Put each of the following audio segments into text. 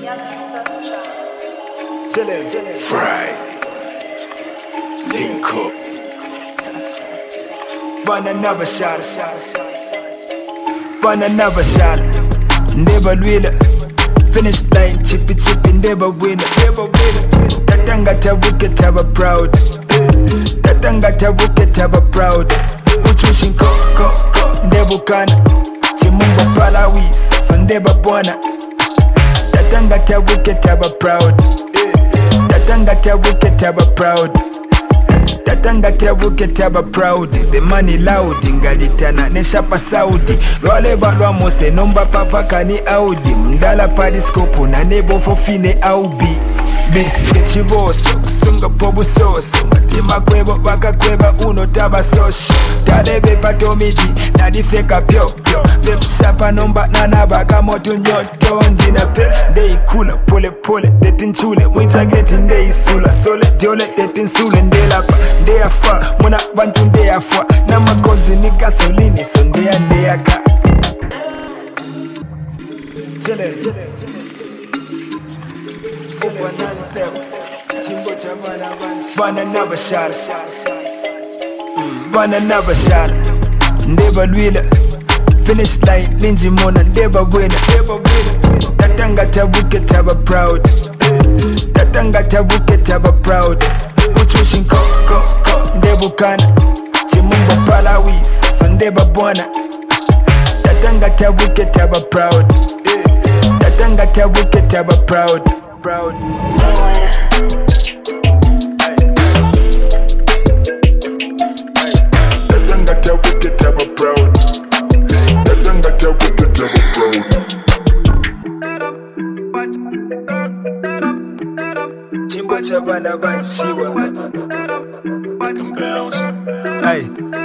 Friday, link up. Burn another shot. Burn another shot. Never winner. Finish line, chippy, never winner. Tatangata wicket, have a proud. Tatangata wicket, have a proud. Uchushing ko, Nebukana. Chimumba Palawi, Sondeba Buana. Tatangata wicket, have a proud. Tatangata wicket, have a proud. Tatangata wicket, have a proud. The money loud, ingalitana, neshapa Saudi. Role balwa mose, nomba papa kani Audi. Mdala padiscope, na nebo fofine aubi. Kechiboso, kusunga pobu soso. Matima kwebo, baka kweba uno taba soshi. Talebe patomiti, nadifeka pyo pyo. Beb shapa nomba nana baka moto nyoto. Ndina pe, ndei kula, pole pole. Tetin chule, mwita geti ndei sula. Sole, jole, tetin sule, ndela pa. Ndea fa, muna bantu ndea fa. Na makozi ni gasolini, so ndea ka. Chile. Burn another shot. Burn another shot. Never winner. Finish line, Linji Mona, never winner. Tatangata wicket, have a proud. Tatangata wicket, have a proud. Uchushing ko, Nebukana. Chimumba Palawi, Sondeba Buana. Tatangata wicket, have a proud. Tatangata wicket, have a proud. Tatangata wicket, have a proud. Tatangata wicket, have a proud. Chimba chabana banshiwa. Hey.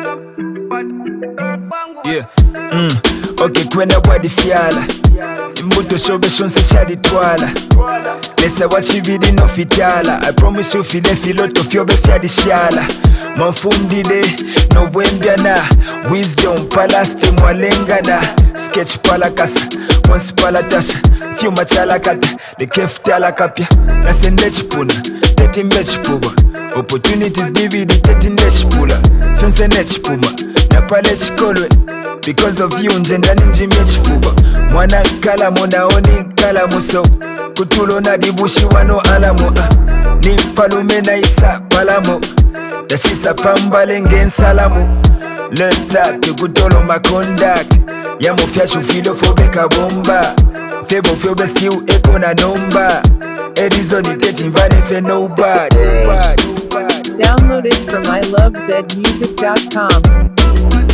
Yeah. Okay, kwenda bwadi fiala. Imbuto shobe shonse shadi twala. Lesa wachibidi no fitala. I promise you file filoto fyobe fiadi shala. Manfundide no wembiana. Wisdom palaste mwalengana. Sketch palakasa, once palatasha. Few machala kata, the kef tala kapya. Nasendech puna, teti mech puba. Opportunities DVD teti nech pula. Fionse nech puma, napalech kolwe. Because of you njenda ninji mech fuba. Mwana kala mona oni kala muso. Kutulo na dibushi wano alamo. Ni palume na isa palamo. Dashisa pambale ngen salamu. Learn that to kutolo ma conduct. Ya mofia shufilo fobeka bomba. Febo fyobe still echo na nomba. Edison getting vale fe nobody. Download it from ilovezmusic.com.